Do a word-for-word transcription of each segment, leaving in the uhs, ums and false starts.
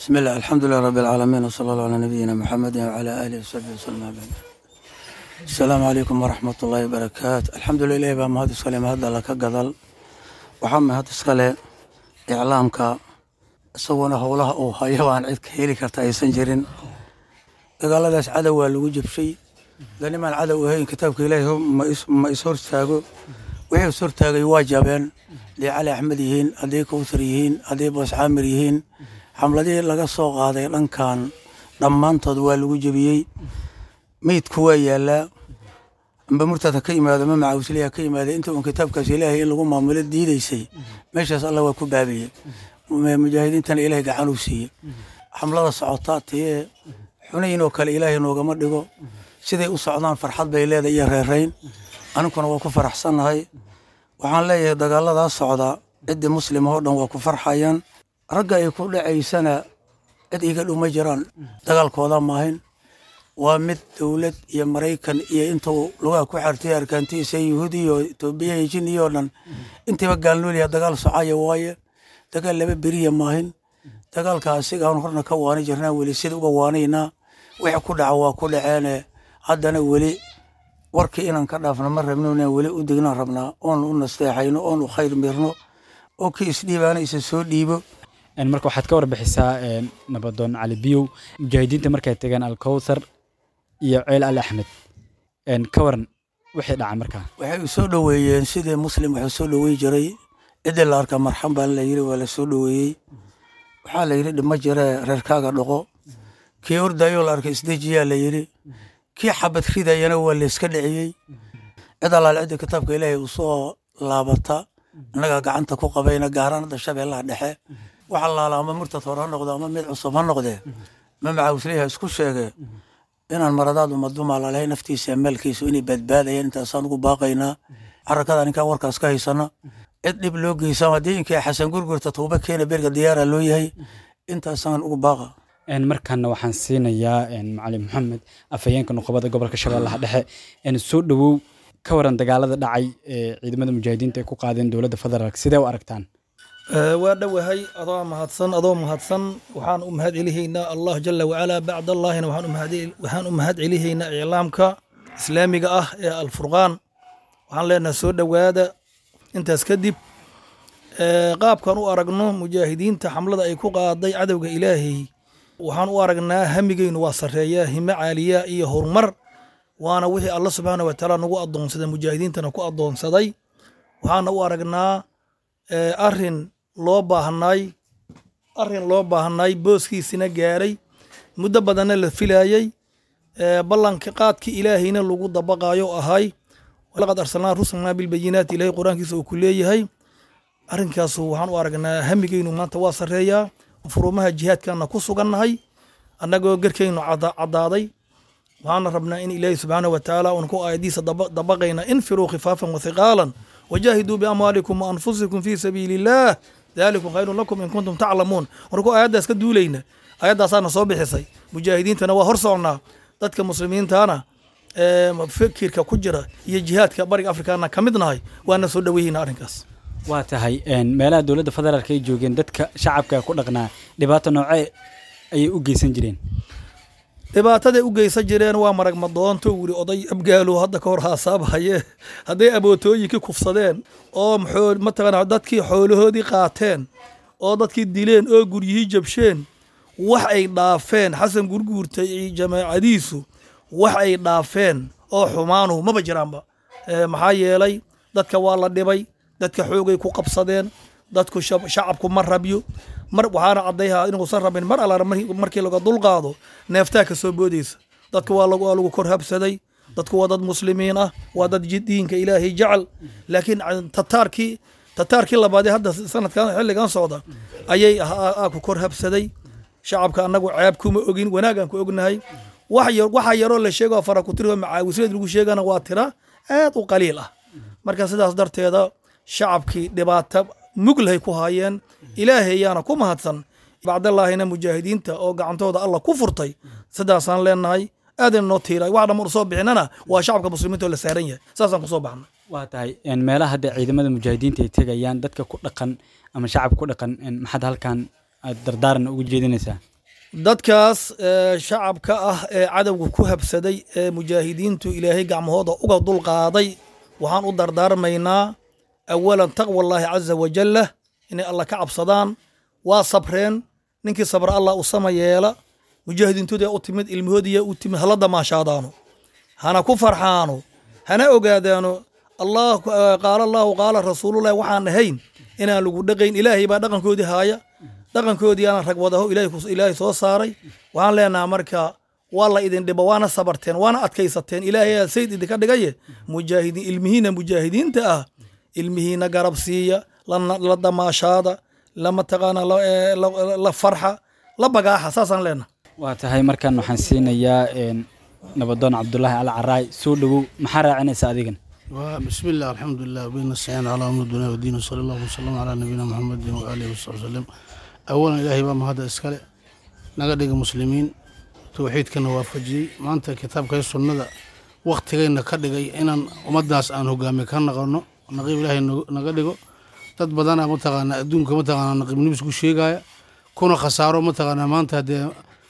بسم الله الحمد لله رب العالمين وصلى الله على نبينا محمد وعلى آله وصحبه وسلم. السلام عليكم ورحمة الله وبركاته. الحمد لله بما هذا السلام هذا لك قدل وحمد هذا السلام إعلامك سوونا هولها أو هيوان عيد كهيلي كرتاي سنجرين قال هذا عدو الوجب شيء لأن ما العدو هي كتابك إليهم ما ما يصير تاجو وهي صور تاجو واجبين لعلي أحمديين أدي كوثريين أدي بس عامريين حملتي لقى سوق هذا لأن كان لما انتظروا الوجبية ميت كوية لا بمرتدى كيما هذا ما معه سليها كيما هذا أنتم كتابك سليها اللي هم عملت دي ديسي ماشي أسأل الله وكبابية مجاهدين تن إلهي قعنوا سي حملة الصعوطات هي حنين وكال إلهي نوغا مردقو سيدي أصعدان فرحات بإلهي إيا ريرين أنا كنا وكفر أحسن هاي وحان لي دقال الله دا الصعودة عدي مسلم هوردن وكفر حيان رقا يكون لعي سنة عدي قالوا مجران دقال كوضان ماهين ومد دولة يا مريكان يا انتو لغا كوحرتي أركانتي سي يهودي وتوبيا يجين يورنان انتي بقالوا لي دقال صعايا وايا دقال لبا بريا ماهين دقال كاسيق هون خرنا كواني جرنا ولي سيد وبوانينا وحا كل عوا كل عاني عدنا ولي warkii inaan ka dhaafno mar rabnona wali u digna rabnaa oon u nasteexayno oon u khayr mirno oo kii isdhiibaana isa soo dhiibo ان marka waxaad ka warbixisaa een nabadoon cali biyow mujaahidiinta markay tagaan alkawthar iyo ceel al ahmed een ka waran wixii dhacay markaa waxay u soo dhaweeyeen sidii muslim waxa soo dhaweey jiray cid la arka marxan baan la yiri wala soo dhaweeyay waxa la yiri dhima jira reerkaaga dhaqo kii ordayo la arka isdeejiya la yiri kii xabad ridayana waa la iska dhiciyay cid allaal cid kitaabka ilaahay uu soo laabata anaga gacanta ku qabayna gaaranada shabeellaha dhexe waxa la laama murtad hore noqdo ama mid cusub ha noqdee ma macaawsliha isku sheegay inaan maradaad umaduma lahayn naftiisa amalkiisu inay badbaadayeen inta saan ugu baaqayna harakada ninka warkaas ka haysana cid dib loo geeysan wadooyinkii xasan gurgurta tooba keena beerka diyaar loo yahay inta saan ugu baaqa een markaana waxaan siinayaa een macallin maxamed afayeenka nuqbada gobolka shabeellaha dhexe een soo dhawow ka waran dagaalada dhacay ee ciidamada mujaahidiinta ay ku qaadeen dawladda federaalka sidee u aragtaan ee waa dhawahay adoo mahadsan adoo mahadsan waxaan u mahad celihaynaa allah jalla wa ala ba'da allahina waxaan u mahad waxaan u mahad celihaynaa islaamka islaamiga ah ee al-furqaan waxaan leenahay soo dhawaada intaas kadib ee qaabkan u aragno mujaahidiinta xamlada ay ku qaaday cadawga ilaahay waxaan u aragnaa hamigeynu waa sareeyaa hima caaliya iyo horumar waana wixii Allah subhanahu wa ta'ala nagu adoonsaday mujaahidiintana ku adoonsaday waxaan u aragnaa ee arin loo baahnay arin loo baahnay booskiisina gaaray muddo badan la filayay ee ballanka qaadki ilaahayna lagu dabaqayo ahay walaqad arsalnaa rusulana bil bayinati ilaahay quraankiisa uu ku leeyahay arinkaas waxaan u aragnaa hamigeynu maanta waa sareeyaa furumaha jihaadkana ku sugannahay annagoo garkeynu cadaaday waxaan rabnaa in ilaahay subhanahu wa ta'ala uu ku aayadiisa dabaqayna infiru khifafan wa thiqalan wajahidu bi amwalikum wa anfusikum fi sabilillah dhalikum khayrun lakum in kuntum ta'lamun warku aayadaas ka duulayna aayadaasana soo bixisay mujaahidiintana waa hor socnaa dadka muslimiintana ee fikirka ku jira iyo jihaadka bariga afrikaana kamidnahay waana soo dhaweeyna arinkaas waa tahay een meelaha dawladda federaalka ay joogeen dadka shacabka ku dhaqnaa dhibaato noocay ay u geysan jireen dhibaatada u geysan jireen waa marag madoonto wuri oday abgaalo hadda ka hor haasaabhaye haday abootooyinkii kufsadeen oo maxool mataqana dadkii xoolahoodii qaateen oo dadkii dileen oo guryihii jabsheen wax ay dhaafeen xasan gurguurtay iyo jamaacadiisu wax ay dhaafeen oo xumaanu ma jiraanba maxaa yeelay dadka waa la dhibay dadka xoogay ku qabsadeen dadku shacabku mar rabyo mar waxaana cadayha inuu san rabin mar alla markii laga dul qaado neeftaa ka soo boodaysa dadku waa lagu lagu kor habsaday dadku waa dad muslimiin ah waa dad diinka ilaahay jecel laakiin tataarkii tataarkii labaad hadda sanadkan xilligan socda ayay ku kor habsaday shacabka anagu ceeb kuma ogin wanaagan ku ognahay wax yar waxa yaro la sheego fara ku tiro macaawisad lagu sheegana waa tira aad u qaliil ah marka sidaas darteeda shacabkii dhibaato muglahay ku haayeen ilaahay yaana ku mahadsan bacdallaahina mujaahidiinta oo gacantooda Allah ku furtay sidaasaan leenahay aadan noo tiiray wax dhamar soo bixinana waa shacabka muslimiinta la saaran yahay saasaan ku soo baxnay waa tahay in meelaha hadda ciidamada mujaahidiinta ay tagayaan dadka ku dhaqan ama shacabka ku dhaqan maxad halkan dardaaran ugu jeedinaysaa dadkaas shacabka ah ee cadowga ku habsaday ee mujaahidiintu ilaahay gacmahooda uga dulqaaday waxaan u dardaarmaynaa awalan taqwallaahi caza wajalla inay alla ka cabsadaan waa sabreen ninkii sabra allah u sama yeela mujaahidiintooda u timid ilmahoodiya u timid hala damaashaadaano hana ku farxaano hana ogaadaano allah qaala allahu qaala rasuulullahi waxaan ahayn inaan lagu dhaqayn ilaahay baa dhaqankoodii haaya dhaqankoodii aan rag wadaho ilaahay soo saaray waxaan leenaha marka waa la idin dhibo waana sabarteen waana adkaysateen ilaahay aa sayd idinka dhigaye mujaahidiin ilmihiina mujaahidiinta ah ilmihiina garab siiya la damaashaada lama taqaana la farxa la bagaaxa saasaan leenaha waa tahay markan waxaan siinayaa nabadoon cabdulaahi al caraay soo dhawow maxaa raacinaysa adigan بسم الله الحمد لله وبين السعين على أمر الدنيا والدين وصلى الله وسلم على نبينا محمد وآله وصحبه وسلم أولا إلهي بام هذا إسكالي نقدق مسلمين توحيد كان وافجي ما أنت كتاب كي السنة وقت كي نقدق إن ومداس أنه قامي كان نقرنه نقيب إلهي نقدقه تدبدانا متغانا دون كمتغانا نقيب نبسكو شيء جاية كون خسارة متغانا ما أنت هدي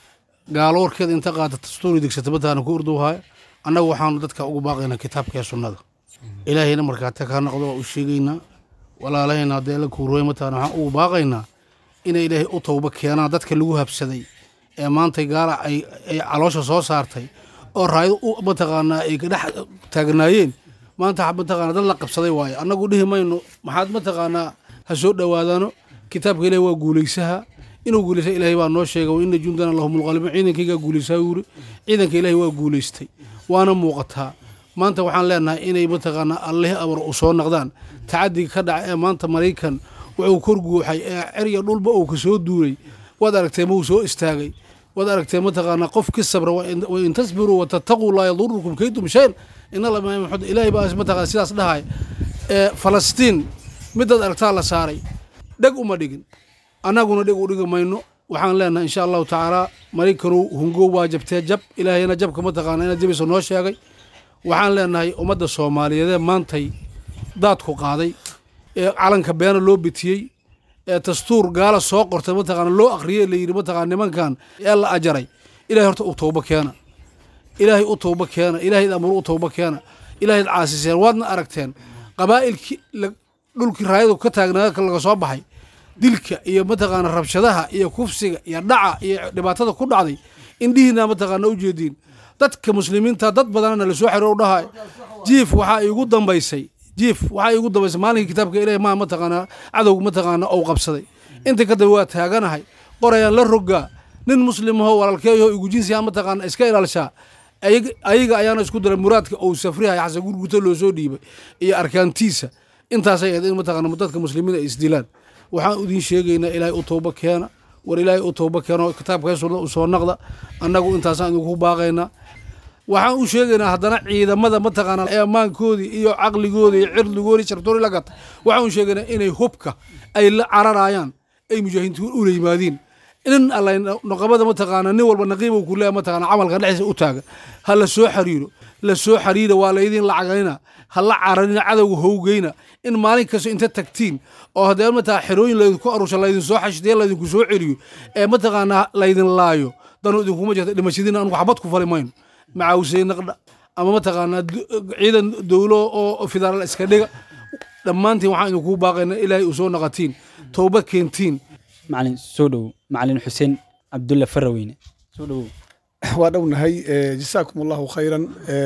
قالور كذا انت قاعد تستوري ديك ستبتها نكوردو هاي أنا وحنا دتك أقول باقينا كتاب كي السنة ilaahayna markaata kaa noqdo waa u sheegaynaa walaalahayna haddee la kuurooy mataan waxaan ugu baaqaynaa inay ilaahay u towba keenaan dadka lagu habsaday ee maantay gaala ay ay caloosha soo saartay oo raayad u mataqaanaa ay ka dhex taagnaayeen maanta mataqaanaa dad la qabsaday waaye annagu dhihi mayno maxaad mataqaanaa ha soo dhowaadaano kitaabka ilaahay waa guulaysaha inuu guulaysa ilaahay baa noo sheegay wa inna jundana lahumul ghaalibuun ciidankaygaa guulaysaa yuri ciidanka ilaahay waa guulaystay waana muuqataa maanta waxaan leenahay inay mataqaanaa alleh abar u soo noqdaan tacadiga ka dhaca ee maanta maraykan wuxuu kor guuxay ee cerya dhulba uu ka soo duulay waad aragtee ma uu soo istaagay waad aragtee mataqaanaa qof ki sabra wa in tasbiruu watattaquu laa yadurukum kaydum shayn ina la maxamed ilaahay baa mataqaanaa sidaas dhahay ee falastiin midaad aragtaa la saaray dheg uma dhigin annaguna dheg u dhigi mayno waxaan leenahay insha allahu tacaala maraykanu hungoo waa jabtee jab ilaahayna jabka mataqaanaa inaad jabayso noo sheegay waxaan leenahay ummadda soomaaliyeedee maantay daadku qaaday ee calanka beena loo bitiyey ee dastuur gaala soo qortay mataqaana loo akhriyey la yidhi mataqaana nimankan ee la ajaray ilahay horta u towba keena ilaahay u towba keena ilaahayd amru u towba keena ilaahayd caasiseen waadna aragteen qabaa'ilkii dhulkii raayadu ka taagnaa laga soo baxay dilka iyo mataqaana rabshadaha iyo kufsiga iyo dhaca iyo dhibaatada ku dhacday indhihiina mataqaana u jeediin dadka muslimiinta dad badanna la soo xiriir u dhahay jiif waxa igu dambaysay jiif waxa igu dambaysay maalinka kitaabka ilaahay ma mataqaana cadowga mataqaana oo qabsaday inta ka daba waa taaganahay qorayaan la rogaa nin muslim ah walaalkeeyo igu jinsi ah mataqaana iska ilaalshaa ayaga ayaana isku diray muraadka oo safrihay xasan gurguto loo soo dhiibay iyo arkaantiisa intaas ay in mataqaana dadka muslimiinta isdilaan waxaan idin sheegaynaa ilaahay u tooba keena war ilaahay u tooba keeno kitaabka sunnada u soo naqda annagu intaasaan idinku baaqaynaa waxaan u sheegaynaa haddana ciidamada mataqaanaa ee ammaankoodii iyo caqligoodii iyo cirdigoodii shartoori la gatay waxaan u sheegaynaa inay hubka ay la cararayaan ay mujaahidiintu ula yimaadiin in alla noqobada mataqaanaa nin walba naqiibow ku leeya mataqaanaa camalka dhexdiisa u taagan ha la soo xiriiro la soo xiriira waa laydin lacaganina ha la cararina cadowga howgeyna in maalin kasta inta tagtiin oo haddee mataa xerooyin laydinku arusha laydin soo xashidee laydinku soo celiyo ee mataqaanaa laydin laayo danu idinkuma jirta dhimashadiina anugu xabad ku fali mayno macaawsay naqdha ama mataqaanaa ciidan dowlo oo federaal iska dhiga dhammaantiin waxaan idinku baaqaynaa ilaahay u soo naqatiin towbad keentiin macalin soo dhow macalin xuseen cabdulla faraweyne soo dhow waa dhownahay jasaakum allahu khayran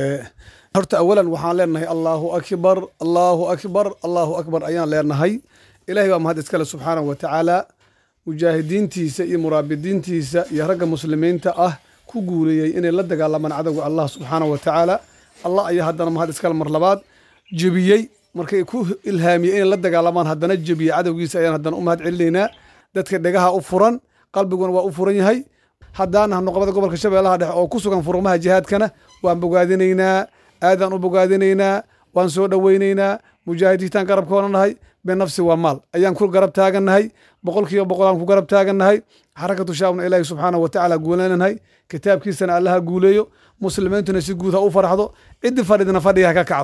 horta awalan waxaan leenahay allahu akbar allahu akbar allahu akbar ayaan leenahay ilaahay baa mahad iskale subxaanahu wa tacaala mujaahidiintiisa iyo muraabidiintiisa iyo ragga muslimiinta ah ku guuleeyey inay la dagaalamaan cadowga allah subxaanahu wa tacaala allah ayaa haddana mahad iskale mar labaad jebiyey markay ku ilhaamiyey inay la dagaalamaan haddana jebiyey cadowgiisa ayaan haddana u mahad celinaynaa dadka dhegaha u furan qalbiguna waa u furan yahay haddaana noqobada gobolka shabeellaha dhexe oo ku sugan furmaha jihaadkana waan bogaadinaynaa aadaan u bogaadinaynaa waan soo dhoweynaynaa mujaahidiintaan garabkoona nahay binafsi waa maal ayaan ku garab taagannahay boqolkiiba boqolaan ku garab taagannahay xarakatu shaabna ilaahi subxaanahu wa tacaala guuleynanahay kitaabkiisana allaha guuleeyo muslimiintuna si guud ha u farxdo ciddi fadhidna fadhiga ha ka kacdo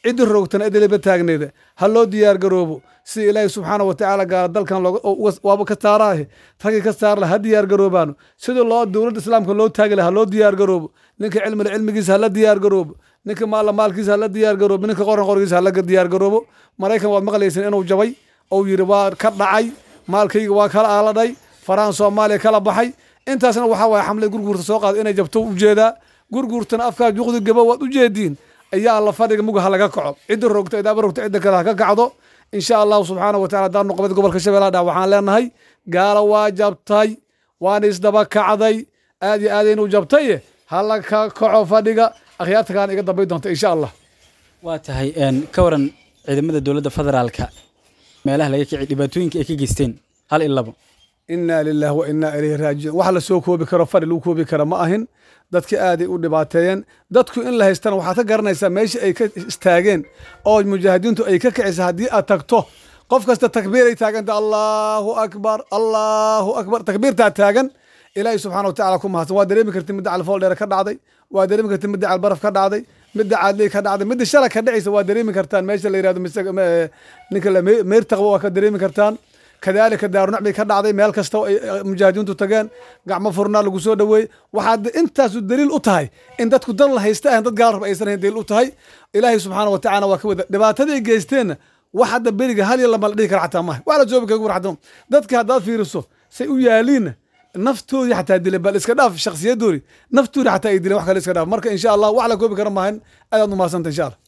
ciddi roogtana idilaba taagneeda ha loo diyaar garoobo sida ilaahay subxaana wa tacaala gaala dalkan waaba ka saaraahe ragii ka saar lah ha diyaar garoobaano sidii loo dowladda islaamka loo taagi lah ha loo diyaar garoobo ninka cilmila cilmigiisa hala diyaar garoobo ninka maalla maalkiisa hala diyaar garoobo ninka qoran qorgiisa hala diyaar garoobo maraykan waad maqlaysan inuu jabay ou yidhi waa ka dhacay maalkayga waa kala aaladhay faraan soomaaliya kala baxay intaasna waxaa waaya xamlay gurguurta soo qaada inay jabto ujeedaa gurguurtana afkaa juqdi gaba waad ujeediin ayaa alla fadhiga muga ha laga kaco cidda rogta idaaba rogta cidda kale ha ka kacdo insha allahu subxaana wa tacala haddaan noqobad gobolka shabeellaha dhexe waxaan leenahay gaala waa jabtay waana isdaba kacday aad iyo aadaynu jabtaye ha la ka kaco fadhiga akhyaarta kaana iga dambay doonta insha allah waa tahay ka waran ciidamada dowladda federaalka meelaha laga kicay dhibaatooyinka ay ka geysteen hal iyo labo inaa lilahi wa inaa ilayhi raajicuun wax la soo koobi karo fadhi lagu koobi kara ma ahin dadki aaday u dhibaateeyeen dadku in la haystana waxaad ka garanaysaa meesha ay ka istaageen oo mujaahidiintu ay ka kicisa haddii aad tagto qof kasta takbiiray taaganta allahu akbar allahu akbar takbiirtaa taagan ilaahay subxaana wa tacala ku mahadsan waa dareemi karti midda calfool dheere ka dhacday waa dareemi karti midda calbaraf ka dhacday midda caadley ka dhacday midda shala ka dhacaysa waa dareemi kartaan meesha la yirahdo ninka meyrtaqba waa ka dareemi kartaan kadaalika daarunac bay ka dhacday meel kasta ay mujaahidiintu tageen gacmo furnaa lagu soo dhaweeyey waxaad intaasu daliil u tahay in dadku dan la haysta ahan dad gaal rab aysan hayn daliil u tahay ilaahay subxaana wa tacaala waa ka wada dhibaatadii ay geysteenna wax hadda beriga hal iyo lama la dhihi kara xataa maha wax la joobi kaga warxado dadka haddaad fiiriso say u yaaliinna naftoodii xataa dileen bal iska dhaaf shakhsiyadoodii naftoodii xataa ay dileen wax kale iska dhaaf marka insha allah wax la koobi kara maahan aadaad u mahadsanta insha allah